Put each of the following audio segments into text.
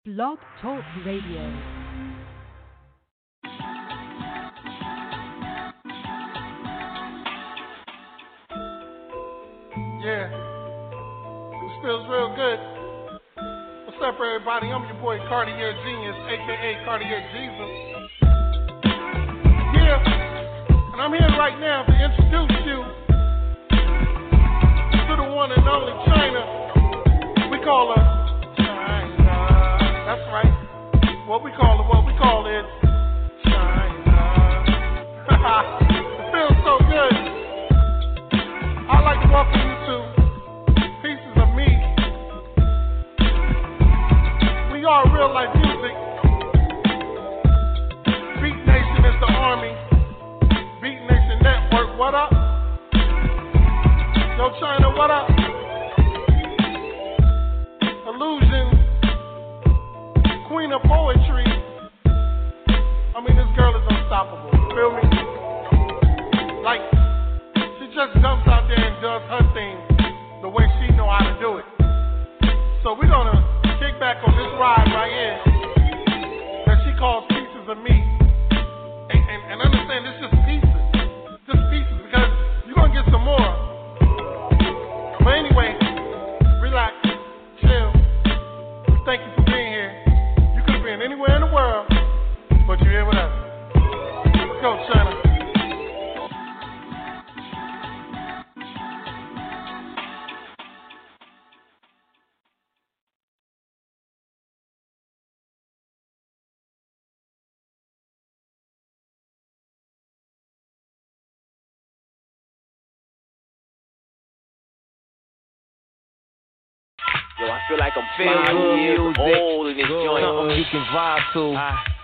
Blog Talk Radio. Yeah, this feels real good. What's up, everybody? I'm your boy Cartier Genius, aka Cartier Jesus. Yeah, and I'm here right now to introduce you to the one and only China. We call her China. That's right. What we call it China. It feels so good. I'd like to welcome you to Pieces of Me. We are real life music. Beat Nation is the army. Beat Nation Network, what up? Yo, China, what up? Illusion, Queen of Poetry. I mean, this girl is unstoppable. You feel me? Like, she just jumps out there and does her thing the way she know how to do it. So we're gonna kick back on this ride right here that she calls Pieces of Me. And understand, it's just pieces. Just pieces, because you're gonna get some more. But anyway, relax, chill. Thank you for being here. You could have been anywhere in the world, but you're here with us. Let's go, China. Yo, I feel like I'm 5 years old in this joint. Something you can vibe to.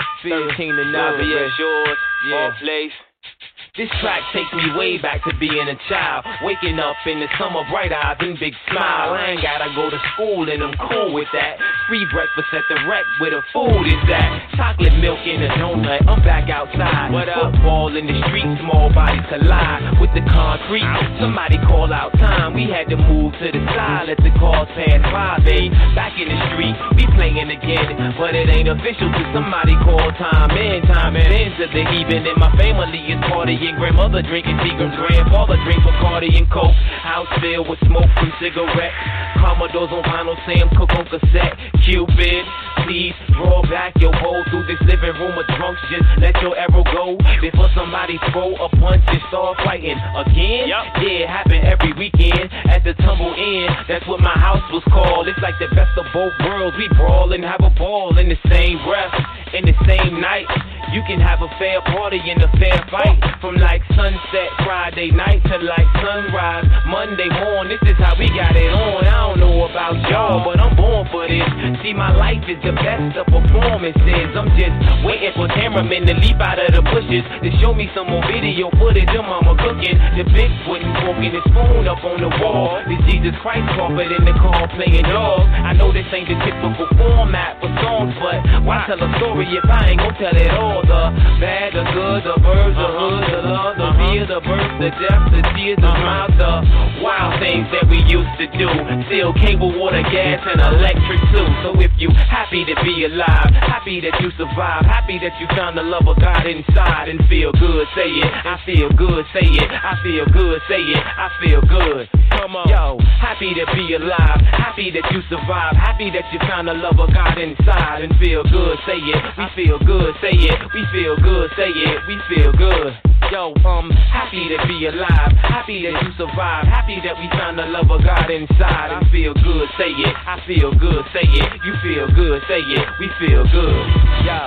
13 to 9, Yours, all place. This track takes me way back to being a child. Waking up in the summer, bright eyes and big smile. I ain't gotta go to school and I'm cool with that. Free breakfast at the rec where the food is at. Chocolate milk in a donut, I'm back outside. Football in the street, small bodies collide with the concrete. Somebody call out time, we had to move to the side. Let the cars pass by, babe. Back in the street, we playing again. But it ain't official till somebody call time in. Time and into the even. And my family is part of your grandmother drinking Seagram's, grandfather drink Bacardi and Coke. House filled with smoke from cigarettes. Commodores on vinyl, Sam Cooke on cassette. Cupid, please draw back your hole through this living room of drunks. Just let your arrow go before somebody throw a punch and start fighting again. Yeah, it happen every weekend at the tumble inn. That's what my house was called. It's like the best of both worlds. We brawl and have a ball in the same breath, in the same night. You can have a fair party and a fair fight. From like sunset Friday night to like sunrise Monday morning. This is how we got it on. I don't know about y'all, but I'm born for this. See, my life is the best of performances. I'm just waiting for cameramen to leap out of the bushes to show me some more video footage of mama cooking. The Bigfoot and forking his spoon up on the wall. The Jesus Christ carpet in the car playing dogs. I know this ain't the typical format for songs, but why tell a story if I ain't gonna tell it all? The bad, the good, the birds, the hood, the love, the fear, the birth, the death, the tears, the smiles, the wild things that we used to do. Still cable, water, gas, and electric too. So if you happy to be alive, happy that you survive, happy that you found the love of God inside and feel good, say it. I feel good, say it. I feel good, say it. I feel good. Come on. Yo, happy to be alive, happy that you survive, happy that you found the love of God inside and feel good, say it. We feel good, say it. We feel good, say it. We feel good. Yo, happy to be alive, happy that you survive, happy that we found the love of God inside and feel good, say it. I feel good, say it. You feel good, say it. We feel good. Yo,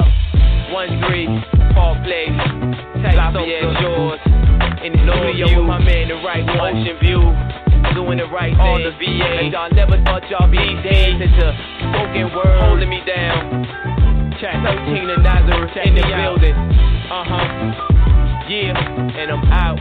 1-3, Park Place, Lafayette Shores, in the studio with my man, the right one. Ocean View, doing the right thing. On the VA, and y'all never thought y'all be days into spoken word, holding me down. Chat 13 to Nazareth in the building. Yeah, and I'm out.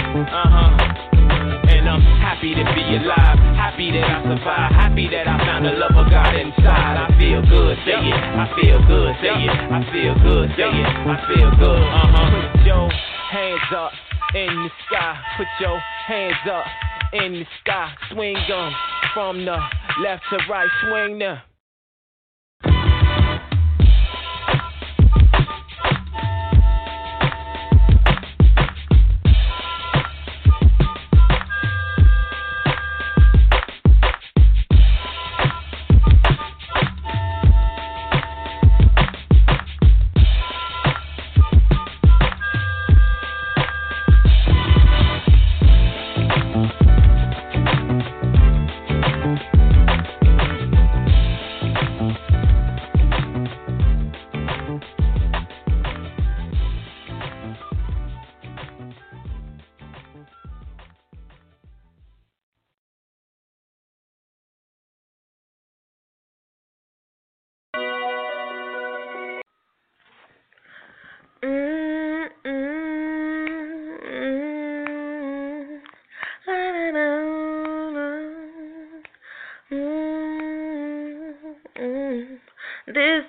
And I'm happy to be alive, happy that I survived, happy that I found the love of God inside. I feel good, say it. I feel good, say it. I feel good, say it. I feel good. Put your hands up in the sky. Put your hands up in the sky. Swing them from the left to right. Swing them.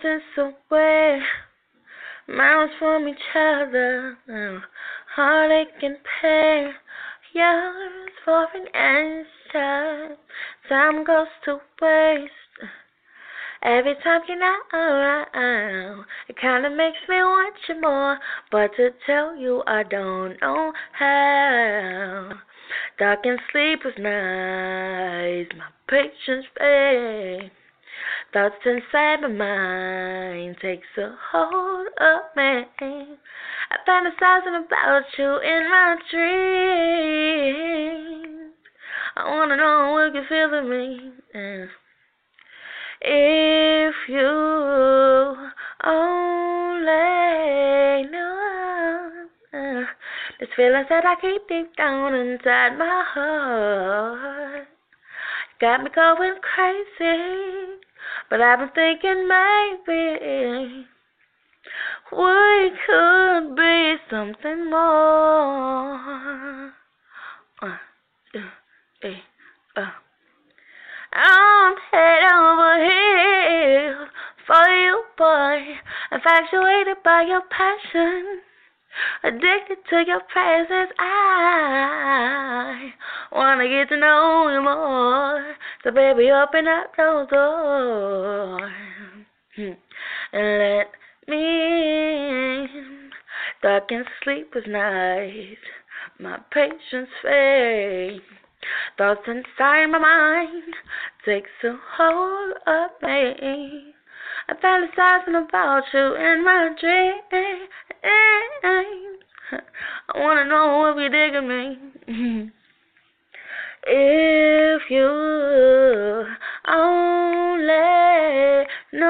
distance away, miles from each other, heartache and pain, years for an answer. Time goes to waste. Every time you're not around, it kinda makes me want you more, but to tell you I don't know how. Dark and sleepless nights, my patience fades. Thoughts inside my mind takes a hold of me. I fantasizing about you in my dreams. I wanna know what you're feeling me. If you only knew this feelings that I keep deep down inside my heart, got me going crazy. But I've been thinking maybe we could be something more. I'm head over heels for you, boy. Infatuated by your passion, addicted to your presence. I wanna get to know you more. So baby, open up those doors and let me in. Dark and sleepless nights, my patience fades. Thoughts inside my mind takes a hold of me. I'm fantasizing about you in my dreams. I wanna know if you're digging me. If you only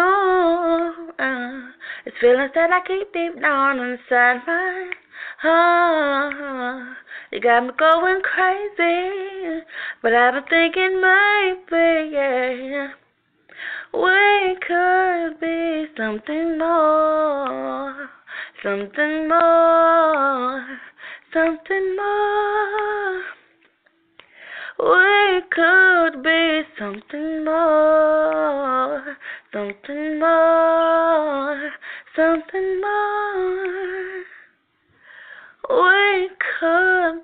knew it's feelings that I keep deep down inside my heart. You got me going crazy, but I've been thinking maybe we could be something more, something more, something more. We could be something more, something more, something more. We could.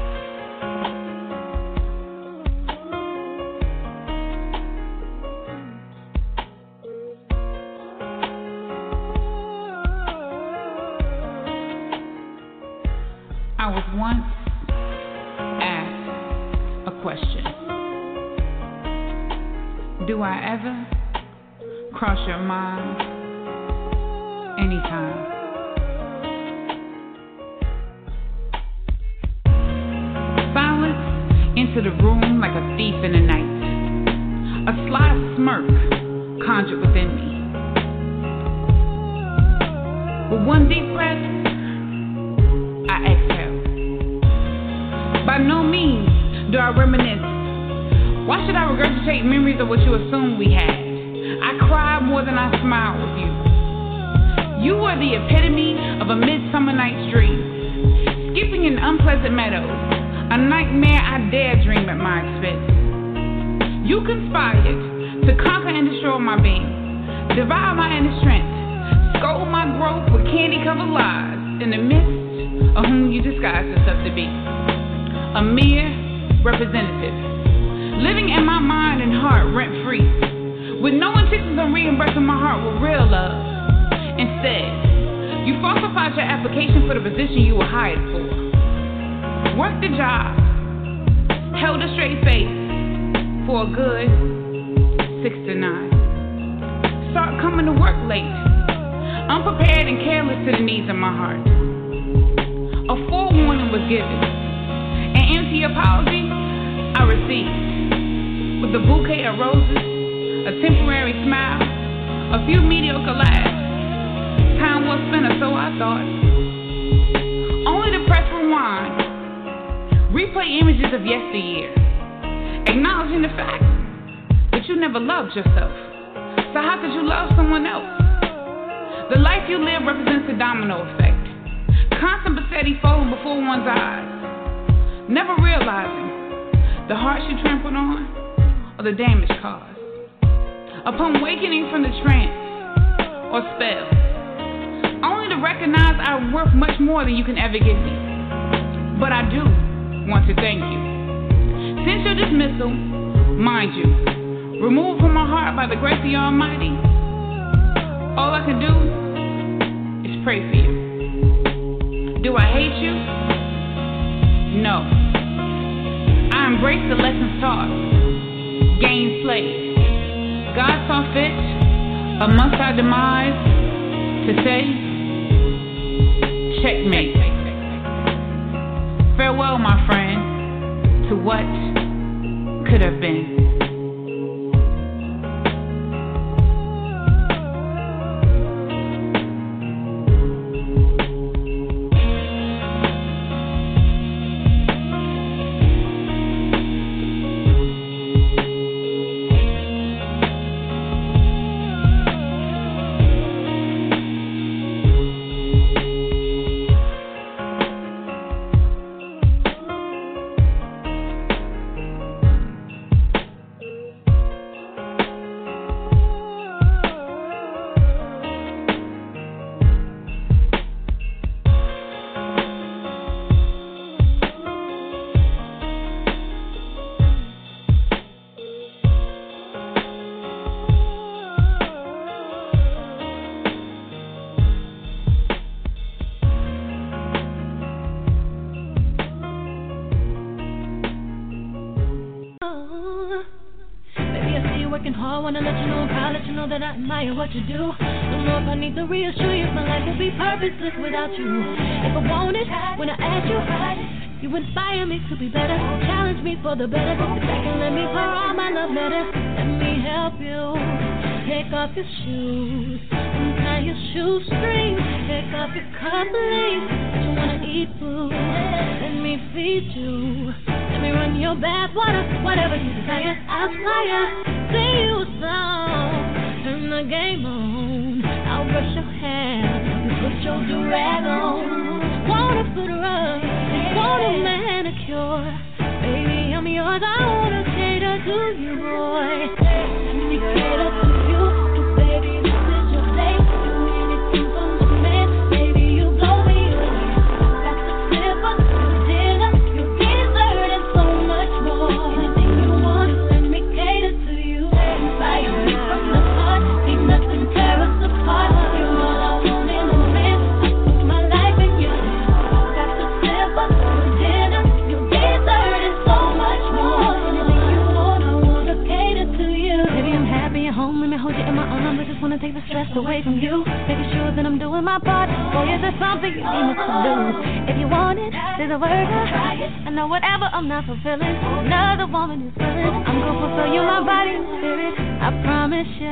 I was once asked a question. Do I ever cross your mind anytime? Silence entered the room like a thief in the night. A sly smirk conjured within me. With one deep breath, I exhale. By no means do I reminisce. Why should I regurgitate memories of what you assumed we had? I cried more than I smiled with you. You were the epitome of a midsummer night's dream. Skipping in unpleasant meadows, a nightmare I dare dream at my expense. You conspired to conquer and destroy my being, devour my inner strength, scold my growth with candy-covered lies in the midst of whom you disguised yourself to be. A mere representative, living in my mind and heart rent-free, with no intentions of reimbursing my heart with real love. Instead, you falsified your application for the position you were hired for. Worked the job, held a straight face for a good 6 to 9. Start coming to work late, unprepared and careless to the needs of my heart. A forewarning was given, an empty apology I received. With a bouquet of roses, a temporary smile, a few mediocre laughs. Time well spent, or so I thought. Only to press rewind, replay images of yesteryear, acknowledging the fact that you never loved yourself. So how could you love someone else? The life you live represents a domino effect, constant but steady falling before one's eyes, never realizing the hearts you trampled on or the damage caused. Upon wakening from the trance, or spell. Only to recognize I'm worth much more than you can ever give me. But I do want to thank you. Since your dismissal, mind you, removed from my heart by the grace of the Almighty, all I can do is pray for you. Do I hate you? No. I embrace the lessons taught. Gain slave. God saw fit, amongst our demise, to say, checkmate. Farewell, my friend, to what could have been. That I admire what you do. Don't know if I need to reassure you, my life would be purposeless without you. If I want it, when I ask you, you inspire me to be better, challenge me for the better. If I can let me pour all my love letter, let me help you. Take off your shoes, untie your shoestrings, take off your cufflinks. You wanna eat food, let me feed you. Let me run your bath water, whatever you desire. I'll fire, sing you a song. Turn the game on, I'll brush your hair, you put your durag on. Want a foot rub, want a manicure. Baby, I'm yours, I wanna cater to you, boy. Let me cater to you, 'cause baby, this is your day. Do anything for my man, baby, you blow me away. Got the slipper, your dinner, your dessert, and so much more. Anything you want, let me cater to you. Inspire me from the heart, ain't nothing tear us apart. You're all I want in a man, I put my life in your hands. Got the slipper, your dinner, your dessert, and so much more. Anything you want, I wanna cater to you. Baby, I'm happy at home, let me hold you in my arms. I just wanna take the stress away from you, making sure that I'm doing my part. Boy, is there something you need me to do? If you want it, there's a word. I know whatever I'm not fulfilling, another woman is willing. I'm gonna fulfill you, my body and spirit. I promise ya,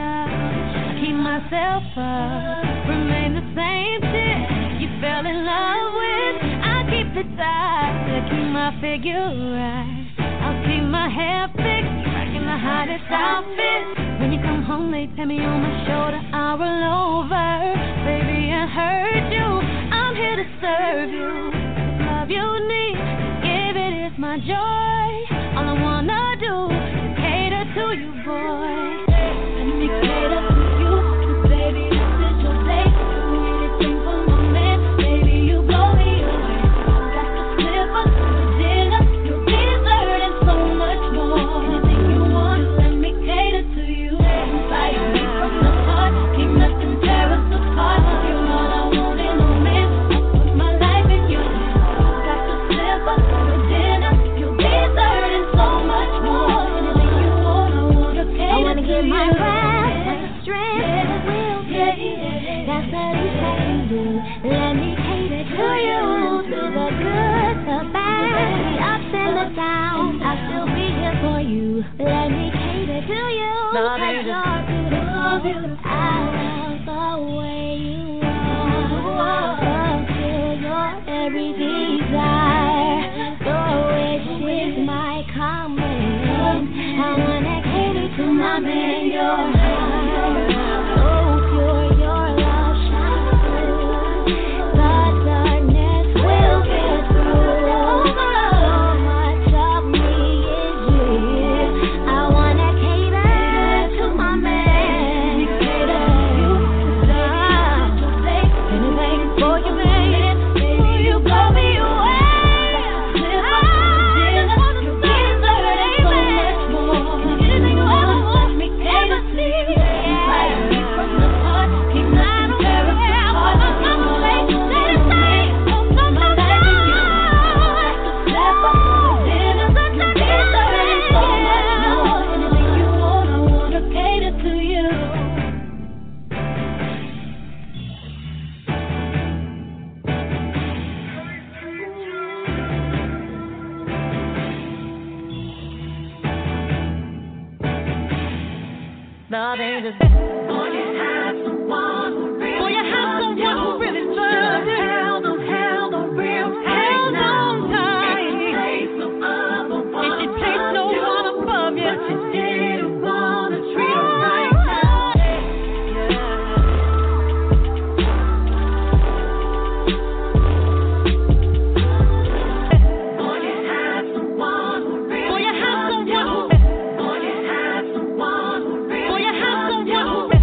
I keep myself up, remain the same chick you fell in love with. I keep it tight, I keep my figure right. I'll keep my hair fixed, rocking the hottest outfit. When you come home, they pat me on my shoulder, I'll roll over. Baby, I heard you, I'm here to serve you. This love you need, give it is my joy. All I wanna do is cater to you, boy. Let me cater to you, 'cause baby, this is your day. Do anything for my man, baby, you blow me away. Got the slipper, the dinner, your dessert, and so much more. Anything you want, let me cater to you. Inspire me from the heart, ain't nothing tear us apart. You're all I want in a man, I put my life in your hands. Got the slipper, the dinner, your dessert, and so much more. Anything you want, I wanna cater to you. I wanna give my breath with the strength and the will to you. That's the least I can do. Let me cater to you, to the good, the bad, the ups and the downs. I'll still be here for you. Let me cater to you, 'cause you're beautiful. I love the way you are. Fulfill your every desire. Your wish is my command. I wanna cater to my man, your heart. So pure, your love shines through. love ain't just boy, you have someone who really boy, you have someone who really loves you. Held on real tight. Held on tight. It should take no one above you. But you didn't wanna treat him right now. Boy, you have someone who really boy, you have someone who boy, you have someone who really boy, you have someone who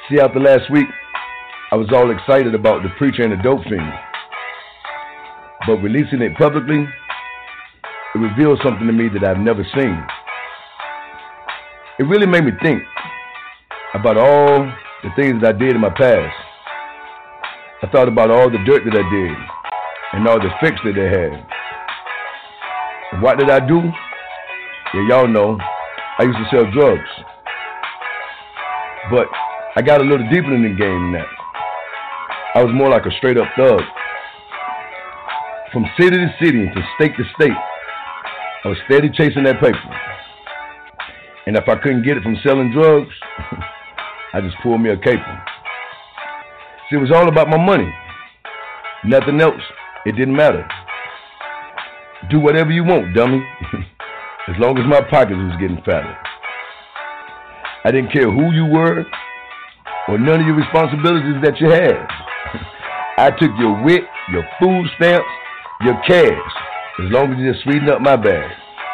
See, after last week, I was all excited about the preacher and the dope fiend. But releasing it publicly, it revealed something to me that I've never seen. It really made me think about all the things that I did in my past. I thought about all the dirt that I did and all the fix that they had. And what did I do? Yeah, y'all know, I used to sell drugs. But I got a little deeper in the game than that. I was more like a straight up thug. From city to city and from state to state, I was steady chasing that paper. And if I couldn't get it from selling drugs, I just pulled me a caper. See, it was all about my money. Nothing else. It didn't matter. Do whatever you want, dummy. As long as my pockets was getting fatter. I didn't care who you were or none of your responsibilities that you had. I took your wit, your food stamps, your cash, as long as you just sweetened up my bag.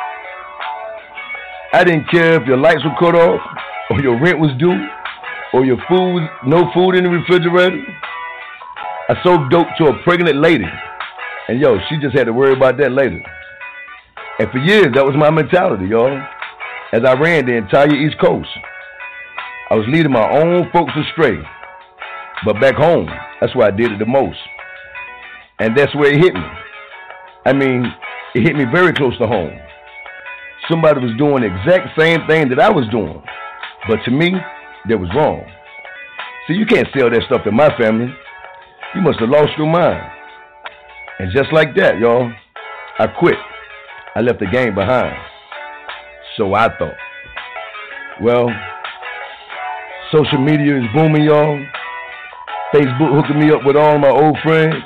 I didn't care if your lights were cut off, or your rent was due, or your food, no food in the refrigerator. I sold dope to a pregnant lady, and yo, she just had to worry about that later. And for years, that was my mentality, y'all, as I ran the entire East Coast. I was leading my own folks astray, but back home, that's where I did it the most. And that's where it hit me. I mean, it hit me very close to home. Somebody was doing the exact same thing that I was doing, but to me, that was wrong. See, you can't sell that stuff to my family. You must have lost your mind. And just like that, y'all, I quit. I left the game behind. So I thought. Well, social media is booming, y'all. Facebook hooking me up with all my old friends.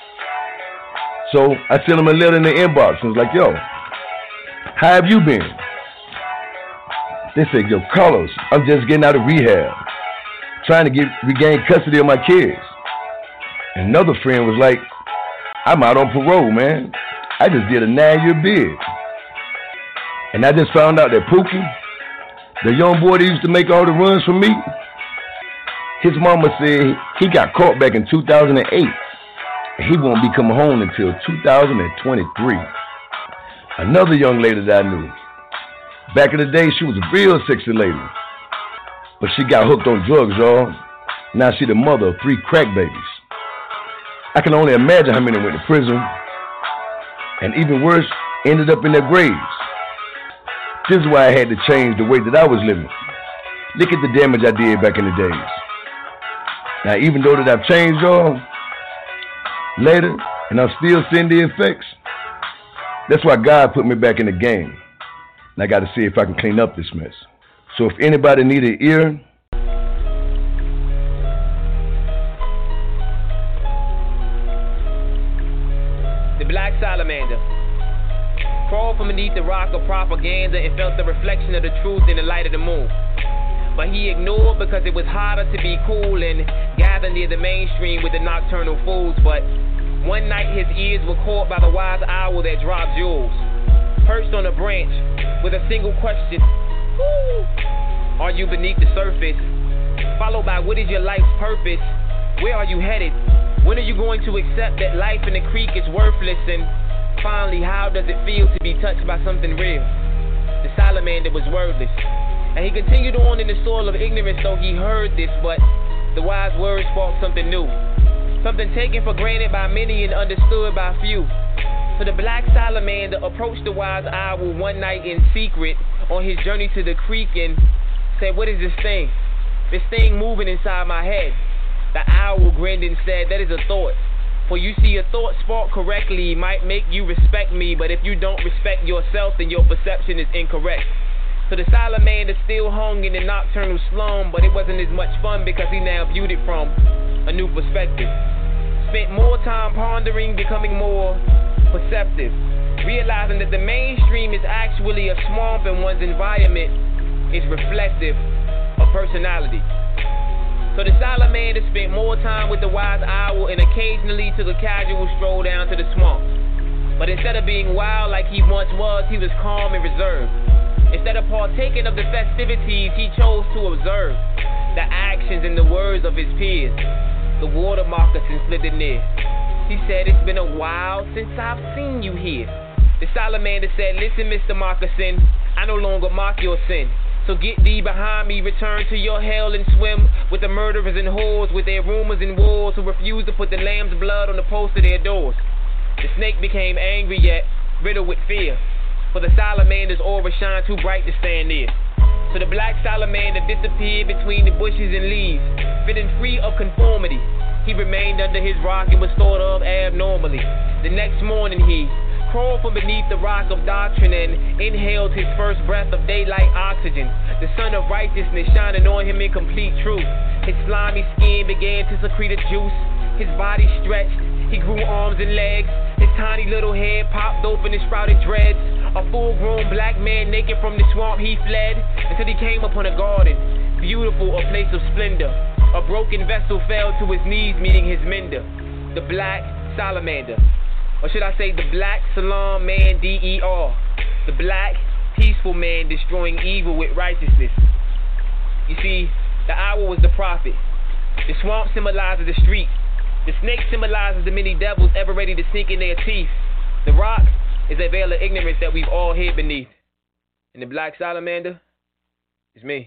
So I sent them a letter in the inbox and was like, yo, how have you been? They said, yo, Carlos, I'm just getting out of rehab, trying to regain custody of my kids. And another friend was like, I'm out on parole, man. I just did a 9-year bid. And I just found out that Pookie, the young boy that used to make all the runs for me, his mama said he got caught back in 2008. And he won't be coming home until 2023. Another young lady that I knew. Back in the day, she was a real sexy lady. But she got hooked on drugs, y'all. Now she the mother of 3 crack babies. I can only imagine how many went to prison. And even worse, ended up in their graves. This is why I had to change the way that I was living. Look at the damage I did back in the days. Now, even though that I've changed, y'all, later, and I'm still seeing the effects, that's why God put me back in the game. And I got to see if I can clean up this mess. So if anybody need an ear, the Black Salamander crawled from beneath the rock of propaganda and felt the reflection of the truth in the light of the moon. But he ignored because it was harder to be cool and gather near the mainstream with the nocturnal fools. But one night his ears were caught by the wise owl that dropped jewels, perched on a branch with a single question: are you beneath the surface? Followed by, what is your life's purpose? Where are you headed? When are you going to accept that life in the creek is worthless? And finally, how does it feel to be touched by something real? The salamander was wordless, and he continued on in the soil of ignorance, though he heard this, but the wise words sparked something new, something taken for granted by many and understood by few. So the black salamander approached the wise owl one night in secret on his journey to the creek and said, what is this thing? This thing moving inside my head. The owl grinned and said, that is a thought. For you see, a thought sparked correctly might make you respect me, but if you don't respect yourself, then your perception is incorrect. So the salamander still hung in the nocturnal slum, but it wasn't as much fun because he now viewed it from a new perspective. Spent more time pondering, becoming more perceptive, realizing that the mainstream is actually a swamp and one's environment is reflective of personality. So the salamander spent more time with the wise owl and occasionally took a casual stroll down to the swamp. But instead of being wild like he once was, he was calm and reserved. Instead of partaking of the festivities, he chose to observe. the actions and the words of his peers. The water moccasin slid near. He said, it's been a while since I've seen you here. The salamander said, listen, Mr. Moccasin, I no longer mock your sin. So get thee behind me, return to your hell and swim with the murderers and whores, with their rumors and wars, who refuse to put the lamb's blood on the post of their doors. The snake became angry yet riddled with fear, for the salamander's aura shined too bright to stand near. So the black salamander disappeared between the bushes and leaves, feeling free of conformity. He remained under his rock and was thought of abnormally. The next morning he crawled from beneath the rock of doctrine and inhaled his first breath of daylight oxygen. The sun of righteousness shining on him in complete truth. His slimy skin began to secrete a juice. His body stretched. He grew arms and legs. His tiny little head popped open and sprouted dreads. A full-grown black man naked from the swamp he fled until he came upon a garden, beautiful, a place of splendor. A broken vessel fell to his knees, meeting his mender, the black salamander. Or should I say the black salam man, D-E-R. The black, peaceful man destroying evil with righteousness. You see, the owl was the prophet. The swamp symbolizes the street. The snake symbolizes the many devils ever ready to sink in their teeth. The rock is a veil of ignorance that we've all hid beneath. And the black salamander is me.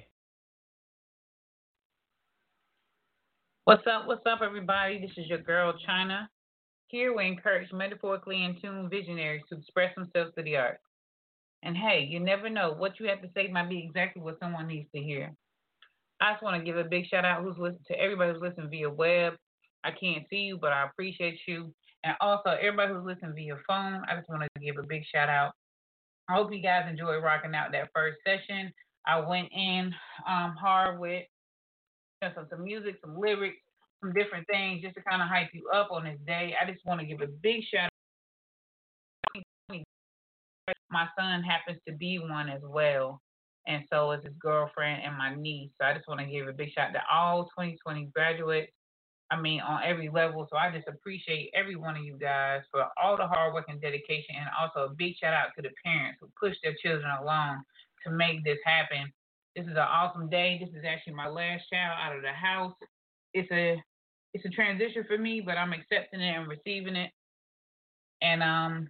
What's up, everybody? This is your girl, China. Here we encourage metaphorically in tune visionaries to express themselves to the art. And hey, you never know. What you have to say might be exactly what someone needs to hear. I just want to give a big shout out to everybody who's listening via web. I can't see you, but I appreciate you. And also, everybody who's listening via phone, I just want to give a big shout out. I hope you guys enjoyed rocking out that first session. I went in hard with some music, some lyrics, some different things just to kind of hype you up on this day. I just want to give a big shout out. My son happens to be one as well, and so is his girlfriend and my niece. So I just want to give a big shout out to all 2020 graduates. On every level. So I just appreciate every one of you guys for all the hard work and dedication, and also a big shout out to the parents who pushed their children along to make this happen. This is an awesome day. This is actually my last child out of the house. It's a transition for me, but I'm accepting it and receiving it. And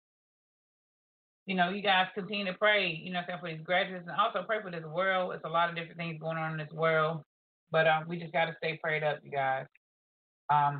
you guys continue to pray, for these graduates, and also pray for this world. It's a lot of different things going on in this world, but we just got to stay prayed up, you guys. I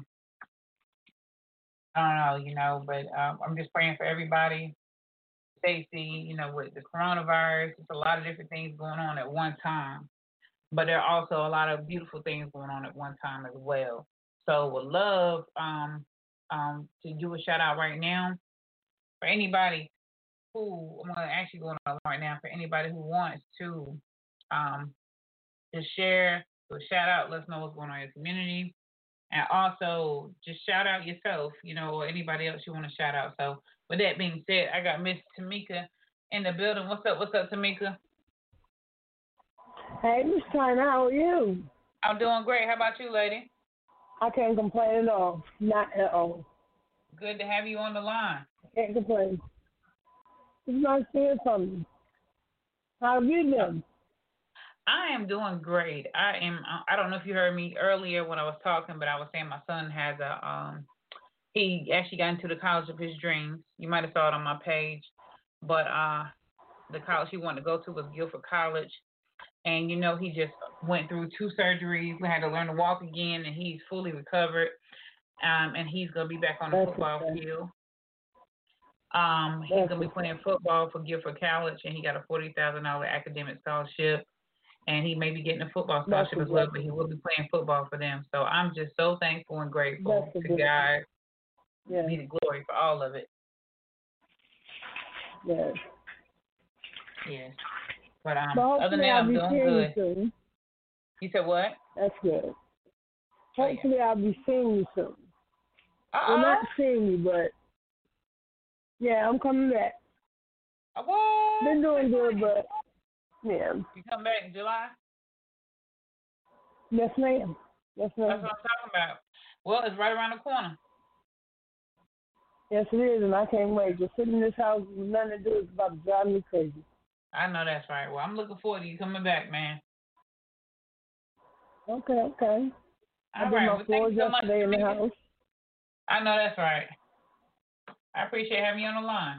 don't know, but I'm just praying for everybody. Safety, with the coronavirus, it's a lot of different things going on at one time. But there are also a lot of beautiful things going on at one time as well. So would love to do a shout out right now for anybody who, I'm going to actually go on right now, for anybody who wants to just share, do a shout out, let us know what's going on in your community. And also, just shout out yourself, or anybody else you want to shout out. So, with that being said, I got Miss Tamika in the building. What's up, Tamika? Hey, Miss China, how are you? I'm doing great. How about you, lady? I can't complain at all. Not at all. Good to have you on the line. Can't complain. It's nice to hear from you. How have you been? I am doing great. I don't know if you heard me earlier when I was talking, but I was saying my son has he actually got into the college of his dreams. You might have saw it on my page, but the college he wanted to go to was Guilford College. And, he just went through 2 surgeries. We had to learn to walk again, and he's fully recovered. And he's going to be back on the football field. He's going to be playing football for Guilford College, and he got a $40,000 academic scholarship. And he may be getting a football scholarship as well, but he will be playing football for them. So I'm just so thankful and grateful to God. Yeah. Be the glory for all of it. Yes. Yes. But other than that, I'm doing good. Soon. You said what? That's good. Hopefully, I'll be seeing you soon. Well, not seeing you, but yeah, I'm coming back. What? Been doing good, but yeah. You come back in July? Yes, ma'am. That's what I'm talking about. Well, it's right around the corner. Yes, it is, and I can't wait. Just sitting in this house with nothing to do is about to drive me crazy. I know that's right. Well, I'm looking forward to you coming back, man. Okay. I did right. my Well, floors so yesterday in the house. I know that's right. I appreciate having you on the line.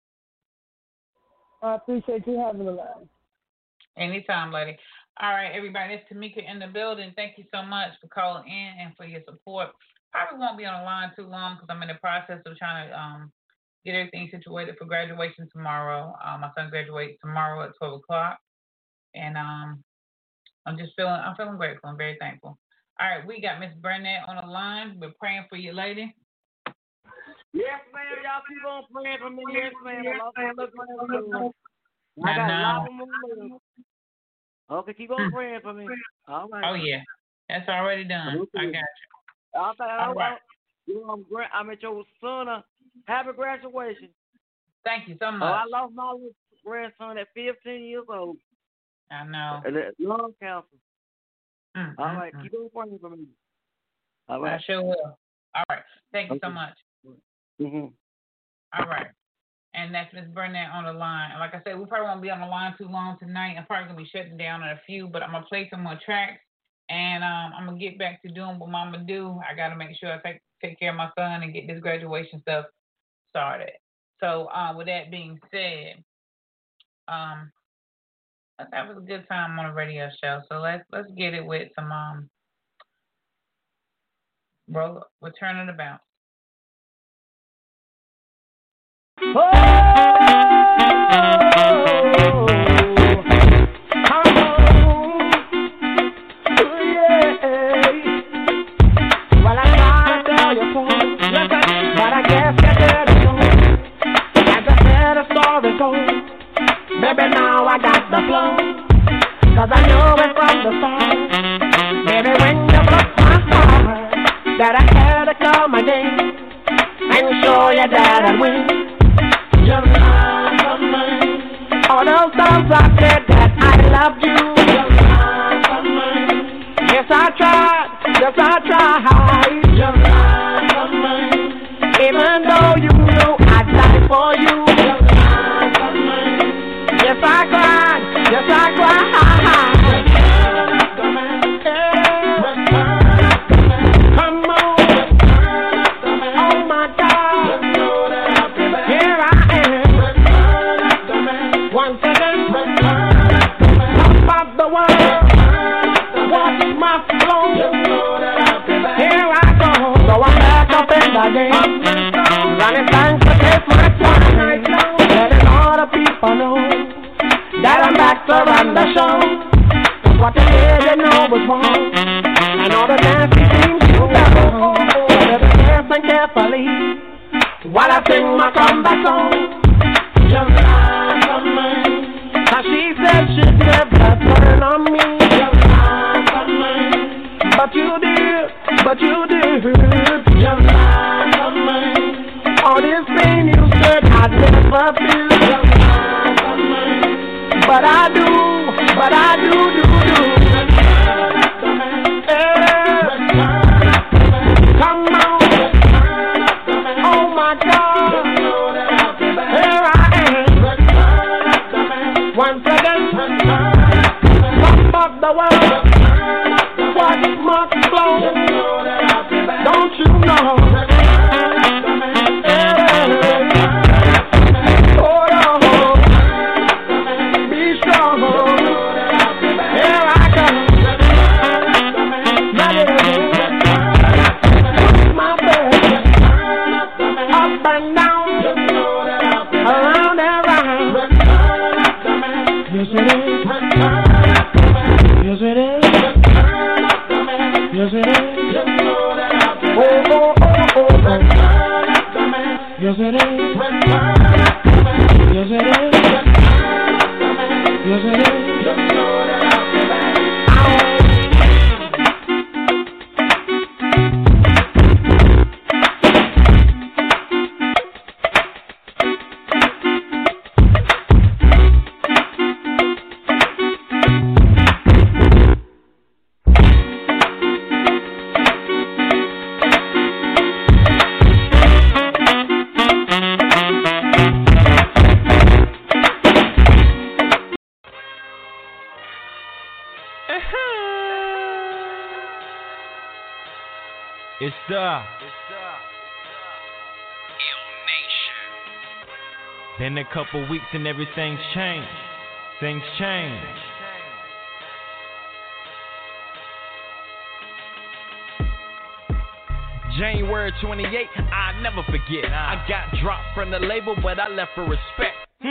I appreciate you having the line. Anytime, lady. All right, everybody. It's Tamika in the building. Thank you so much for calling in and for your support. Probably won't be on the line too long because I'm in the process of trying to get everything situated for graduation tomorrow. My son graduates tomorrow at 12 o'clock. And I'm feeling grateful. I'm very thankful. All right, we got Miss Burnett on the line. We're praying for you, lady. Yes, ma'am. Y'all keep on praying for me. Yes, ma'am. I got a lot of more. Okay, keep on praying for me. All right. Oh, yeah. That's already done. I got you. All right. Right. I'm at your son. Happy graduation. Thank you so much. I lost my little grandson at 15 years old. I know. Lung cancer. All right, keep on praying for me. All right. I sure will. All right. Thank you so much. Mm-hmm. All right. And that's Miss Burnett on the line. And like I said, we probably won't be on the line too long tonight. I'm probably going to be shutting down in a few, but I'm going to play some more tracks. And I'm going to get back to doing what Mama do. I got to make sure I take care of my son and get this graduation stuff started. So with that being said, that was a good time on a radio show. So let's get it with some Return of the Bounce. Baby, now I got the flow, 'cause I knew it from the start. Baby, when you broke my heart, that I had to come again and show you that I'd win. You're not for mine. All those times I said that I loved you. You're not for mine. Yes, I tried. You're not for mine. Even though you know I'd die for you. Yes, I cried. Come on. Oh, my God. Here I am. Once again. Top of the world. Watch my flow. Here I go. So I'm back up in the game. Running thanks to take my time. Letting all the people know that I'm back to run the show. What they did, they know was wrong. And all the dancing seems to go. But they're dancing carefully while I sing my comeback song. You're not for mine. 'Cause she said she'd never turn on me. You're not for mine. But you did. You're not for mine. All this pain you said I'd never feel. You're not for mine. But I do. Come on. Oh my God. Here I am. Once again. Top of the world. Watch my flow. Don't you know? It's the Been a couple weeks and everything's changed. Things change. January 28th, I'll never forget. I got dropped from the label, but I left for respect.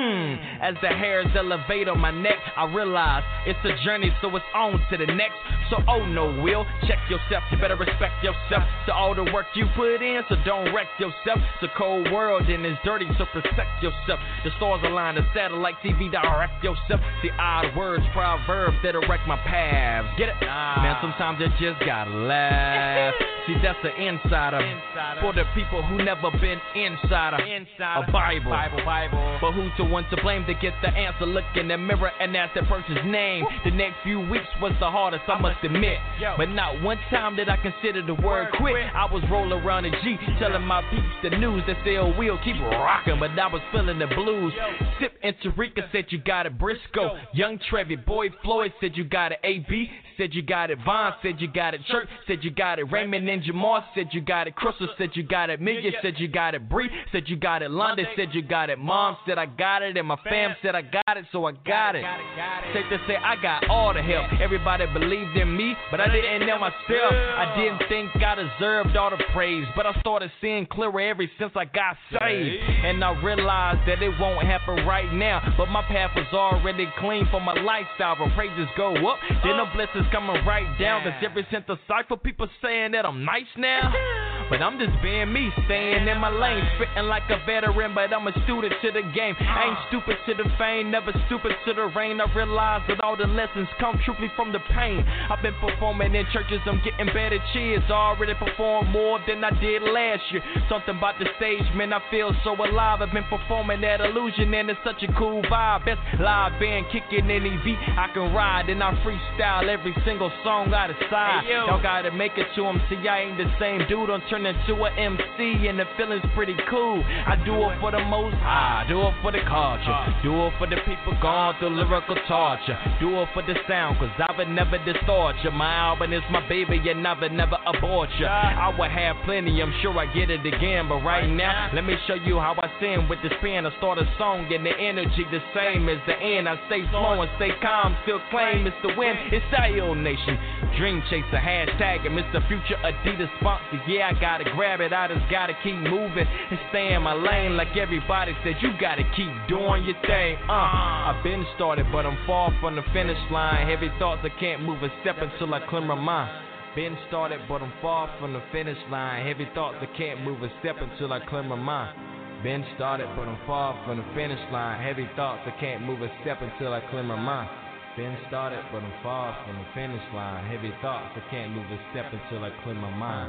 As the hairs elevate on my neck, I realize it's a journey, so it's on to the next. So, oh no, Will, check yourself, you better respect yourself. To all the work you put in, so don't wreck yourself. It's a cold world and it's dirty, so protect yourself. The stars align, the satellite TV, direct yourself. The odd words, proverbs that direct my paths. Get it? Man, sometimes you just gotta laugh. See, that's the insider. For the people who never been inside a Bible. But who's the one to blame to get the answer? Look in the mirror and ask that person's name. The next few weeks was the hardest, I must admit. But not one time did I consider the word quit. I was rolling around a G, telling my peeps the news. They say, oh, we'll keep rocking, but I was feeling the blues. Sip and Tarika said you got it Briscoe. Young Trevi, Boy Floyd said you got it AB. Said you got it Vaughn, said you got it Church, said you got it Raymond and Jamar, said you got it Crystal, said you got it Million, said you got it Bree, said you got it London, said you got it Mom, said I got it, and my fam said I got it, so I got it. Safe to say I got all the help. Everybody believed in me, but I didn't know myself. I didn't think I deserved all the praise, but I started seeing clearer ever since I got saved. And I realized that it won't happen right now, but my path was already clean for my lifestyle. When praises go up, then the blessings coming right down. Cause ever since the cypher, people saying that I'm nice now. But I'm just being me, staying in my lane, spitting like a veteran, but I'm a student to the game. I ain't stupid to the fame, never stupid to the rain. I realize that all the lessons come truly from the pain. I've been performing in churches, I'm getting better cheers. Already performed more than I did last year. Something about the stage, man, I feel so alive. I've been performing that illusion and it's such a cool vibe. Best live band kicking any beat I can ride, and I freestyle every single song I decide. Y'all gotta make it to them, see I ain't the same dude. I'm turning to a MC and the feeling's pretty cool. I do it for the most high, do it for the culture, do it for the people going through lyrical torture, do it for the sound, cause I would never distort you. My album is my baby and I would never abort you. I would have plenty, I'm sure I get it again, but right now, let me show you how I sing with this pen. I start a song and the energy the same as the end. I stay slow and stay calm, still claim it's the win. It's IO Nation, Dream Chaser, hashtag and Mr. Future Adidas sponsor. Yeah, I gotta grab it, I just gotta keep moving and stay in my lane like everybody said. You gotta keep doing your thing. I've been started, but I'm far from the finish line. Heavy thoughts, I can't move a step until I clear my mind. Been started, but I'm far from the finish line. Heavy thoughts, I can't move a step until I clear my mind. Been started, but I'm far from the finish line. Heavy thoughts, I can't move a step until I clear my mind. Been started, but I'm far from the finish line. Heavy thoughts, I can't move a step until I clear my mind.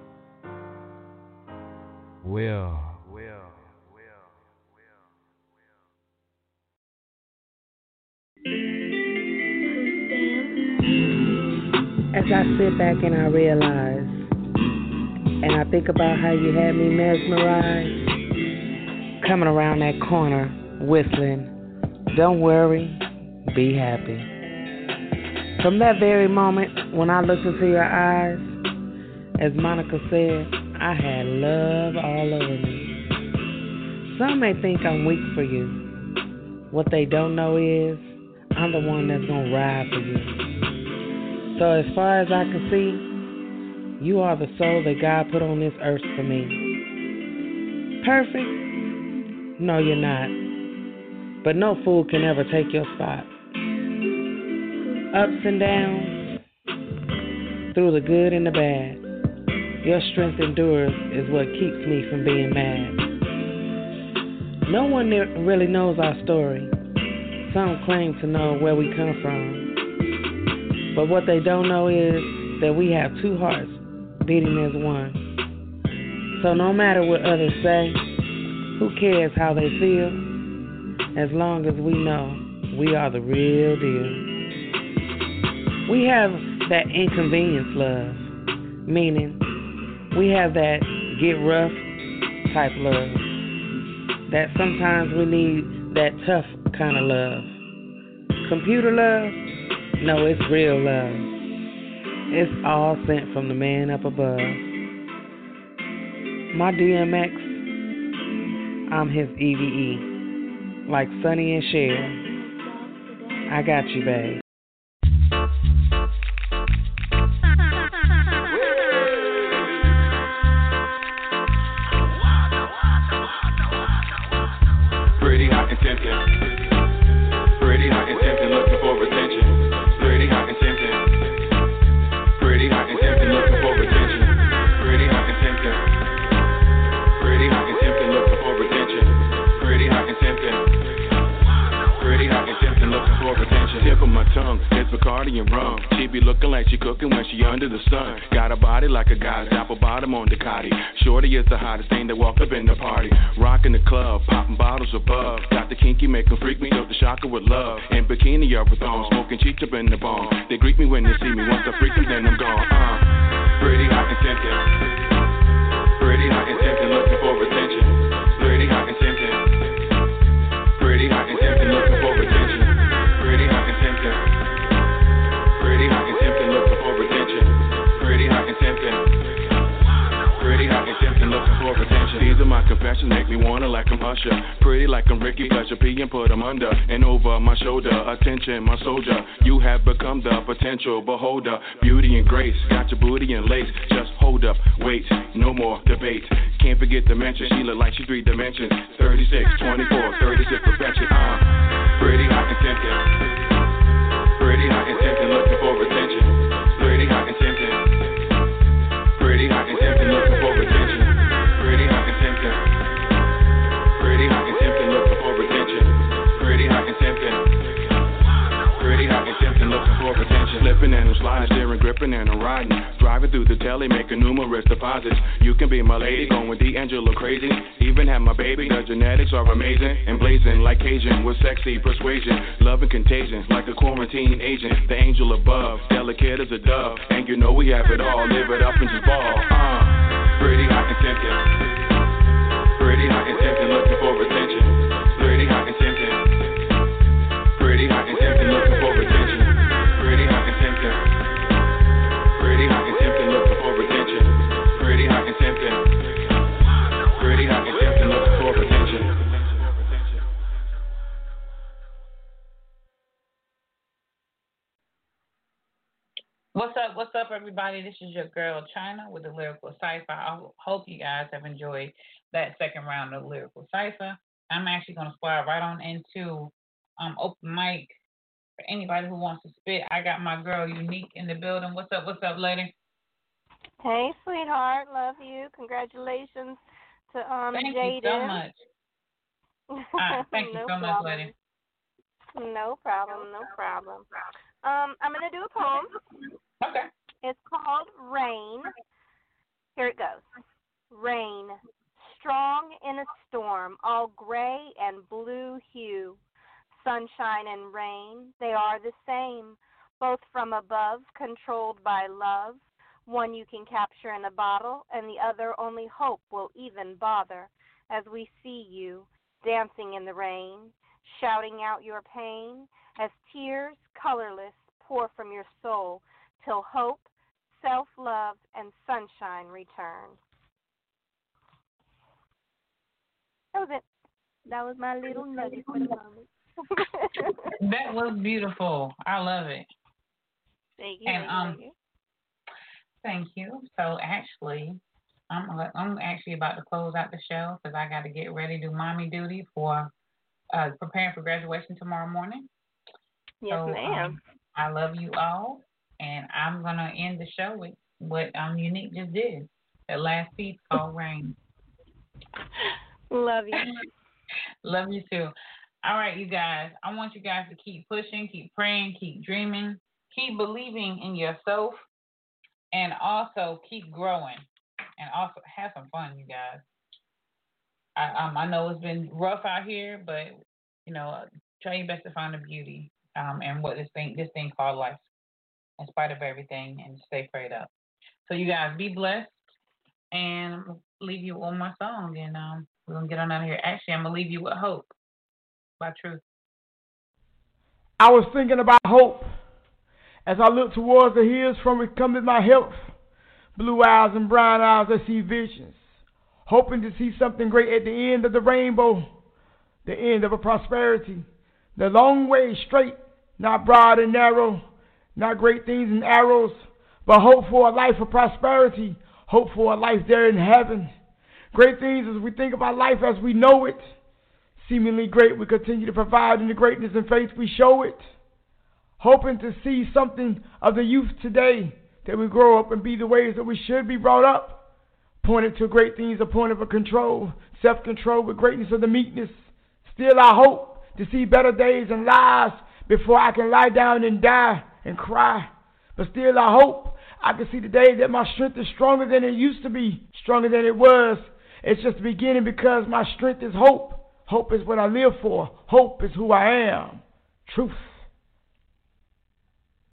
Will. As I sit back and I realize, and I think about how you had me mesmerized, coming around that corner, whistling, don't worry, be happy. From that very moment, when I looked into your eyes, as Monica said, I had love all over me. Some may think I'm weak for you. What they don't know is, I'm the one that's gonna ride for you. So as far as I can see, you are the soul that God put on this earth for me. Perfect? No, you're not. But no fool can ever take your spot. Ups and downs, through the good and the bad, your strength endures is what keeps me from being mad. No one really knows our story. Some claim to know where we come from. But what they don't know is that we have two hearts beating as one. So no matter what others say, who cares how they feel? As long as we know we are the real deal. We have that inconvenience love, meaning we have that get rough type love. That sometimes we need that tough kind of love. Computer love? No, it's real love. It's all sent from the man up above. My DMX, I'm his EVE. Like Sonny and Cher. I got you, babe. Pretty hot and tempting. Pretty hot and tempting, looking for attention. Pretty hot and tempting. Pretty hot and tempting, looking for attention. Pretty hot and tempting. Pretty hot and tempting, looking for attention. Pretty hot and tempting. Pretty hot and tempting, looking for attention. Tip of my tongue, it's Bacardi and rum. She be looking like she cooking when she under the sun. Got a body like a guy's apple bottom on Ducati. Shorty is the hottest thing that walk up in the party. Rockin' the club, popping bottles above. Got the kinky, make 'em freak me, up the shocker with love. In bikini or with on, smoking cheeks up in the bomb. They greet me when they see me, once I freak them, then I'm gone. Pretty hot and tempting. Pretty hot and tempting, looking for attention. Pretty hot and tempting. Pretty hot and tempting, looking for attention. Pretty hot and tempting. Pretty hot and tempting, looking for attention. Pretty hot and tempting. Pretty hot and tempting, looking for attention. These are my confessions, make me wanna like I'm Usher. Pretty like I'm Ricky, pleasure P and put 'em under and over my shoulder. Attention, my soldier, you have become the potential beholder. Beauty and grace, got your booty and lace. Just hold up, wait, no more debate. Can't forget to mention, she look like she's 3 dimensions. 36, 24, 36 perfection. Pretty hot and tempting. Pretty hot and tempting, looking for attention. Pretty hot and tempting. Pretty hot and tempting, looking for attention. Pretty hot and tempting. Pretty hot and tempting, looking for attention. Pretty hot and tempting. Pretty hot and tempting, looking for attention. Slipping and I'm sliding, steering, gripping and I'm riding. Driving through the telly, making numerous deposits. You can be my lady, going D'Angelo crazy. Even have my baby, the genetics are amazing. And blazing like Cajun with sexy persuasion. Love and contagion, like a quarantine agent. The angel above, delicate as a dove. And you know we have it all, live it up and just ball. Pretty hot and tempting. Pretty hot and tempting, looking for attention. Pretty hot and tempting. Pretty hot and tempting, looking for attention. Pretty hot and tempting. Pretty hot and tempting, looking for attention. Pretty hot and tempting. Pretty hot and tempting, looking for attention. What's up, everybody? This is your girl, China, with the Lyrical Cypher. I hope you guys have enjoyed that second round of Lyrical Cypher. I'm actually going to slide right on into open mic for anybody who wants to spit. I got my girl Unique in the building. What's up, lady? Hey, sweetheart. Love you. Congratulations to Thank Jaden. you so much. Thank you so much, lady. No problem. I'm going to do a poem. Okay. It's called Rain. Here it goes. Rain, strong in a storm, all gray and blue hue. Sunshine and rain, they are the same, both from above, controlled by love. One you can capture in a bottle, and the other only hope will even bother. As we see you, dancing in the rain, shouting out your pain, as tears, colorless, pour from your soul, till hope, self-love, and sunshine return. That was it. That was my little nugget for the moment. That was beautiful. I love it. Thank you. And thank you. So actually, I'm actually about to close out the show because I got to get ready to do mommy duty for preparing for graduation tomorrow morning. Yes, so, ma'am. I love you all, and I'm gonna end the show with what Unique just did. That last piece called Rain. Love you. Love you too. All right, you guys. I want you guys to keep pushing, keep praying, keep dreaming, keep believing in yourself, and also keep growing, and also have some fun, you guys. I know it's been rough out here, but try your best to find the beauty and what this thing called life, in spite of everything, and stay prayed up. So you guys be blessed, and I'm gonna leave you on my song, and we're gonna get on out of here. Actually, I'm gonna leave you with Hope by Truth. I was thinking about hope as I look towards the hills from which cometh my help. Blue eyes and brown eyes, I see visions. hoping to see something great at the end of the rainbow, the end of a prosperity, the long way straight, not broad and narrow, not great things and arrows, but hope for a life of prosperity, hope for a life there in heaven. Great things as we think about life as we know it. Seemingly great, we continue to provide in the greatness and faith we show it. Hoping to see something of the youth today, that we grow up and be the ways that we should be brought up. Pointed to great things, a point of a control, self-control with greatness of the meekness. Still I hope to see better days and lives before I can lie down and die and cry. But still I hope I can see the day that my strength is stronger than it used to be, stronger than it was. It's just the beginning because my strength is hope. Hope is what I live for. Hope is who I am. Truth.